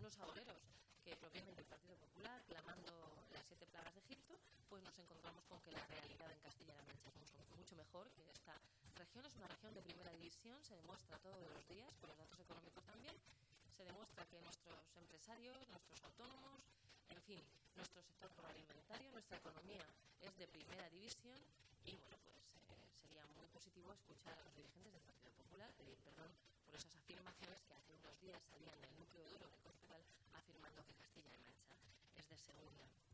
los agoreros que provienen del Partido Popular clamando las 7 plagas de Egipto, pues nos encontramos con que la realidad en Castilla-La Mancha es mucho mejor, que esta región es una región de primera división, se demuestra todos los días, con los datos económicos también, se demuestra que nuestros empresarios, nuestros autónomos, en fin, nuestro sector agroalimentario, nuestra economía es de primera división y bueno, pues sería muy positivo escuchar a los dirigentes del Partido Popular pedir perdón por esas afirmaciones que hace unos días salían del núcleo duro de Cospedal afirmando que Castilla-La Mancha es de segunda.